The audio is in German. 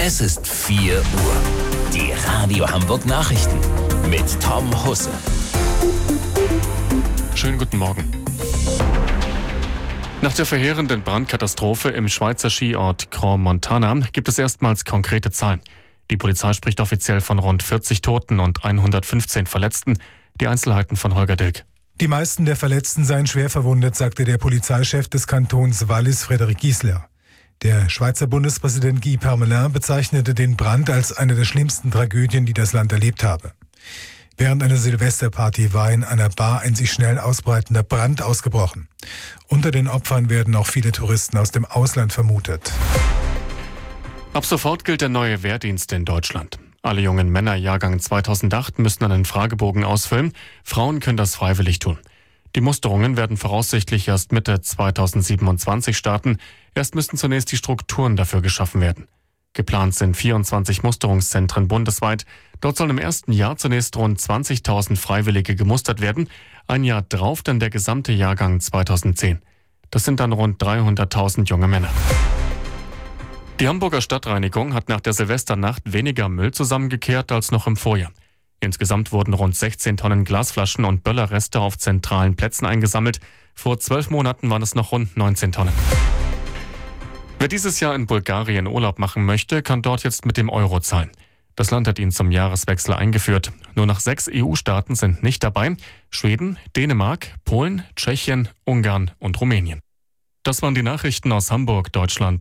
Es ist 4 Uhr. Die Radio Hamburg Nachrichten mit Tom Husse. Schönen guten Morgen. Nach der verheerenden Brandkatastrophe im Schweizer Skiort Crans-Montana gibt es erstmals konkrete Zahlen. Die Polizei spricht offiziell von rund 40 Toten und 115 Verletzten. Die Einzelheiten von Holger Dilk. Die meisten der Verletzten seien schwer verwundet, sagte der Polizeichef des Kantons Wallis, Frédéric Gisler. Der Schweizer Bundespräsident Guy Parmelin bezeichnete den Brand als eine der schlimmsten Tragödien, die das Land erlebt habe. Während einer Silvesterparty war in einer Bar ein sich schnell ausbreitender Brand ausgebrochen. Unter den Opfern werden auch viele Touristen aus dem Ausland vermutet. Ab sofort gilt der neue Wehrdienst in Deutschland. Alle jungen Männer Jahrgang 2008 müssen einen Fragebogen ausfüllen. Frauen können das freiwillig tun. Die Musterungen werden voraussichtlich erst Mitte 2027 starten. Erst müssten zunächst die Strukturen dafür geschaffen werden. Geplant sind 24 Musterungszentren bundesweit. Dort sollen im ersten Jahr zunächst rund 20.000 Freiwillige gemustert werden. Ein Jahr drauf dann der gesamte Jahrgang 2010. Das sind dann rund 300.000 junge Männer. Die Hamburger Stadtreinigung hat nach der Silvesternacht weniger Müll zusammengekehrt als noch im Vorjahr. Insgesamt wurden rund 16 Tonnen Glasflaschen und Böllerreste auf zentralen Plätzen eingesammelt. Vor 12 Monaten waren es noch rund 19 Tonnen. Wer dieses Jahr in Bulgarien Urlaub machen möchte, kann dort jetzt mit dem Euro zahlen. Das Land hat ihn zum Jahreswechsel eingeführt. Nur noch 6 EU-Staaten sind nicht dabei: Schweden, Dänemark, Polen, Tschechien, Ungarn und Rumänien. Das waren die Nachrichten aus Hamburg, Deutschland.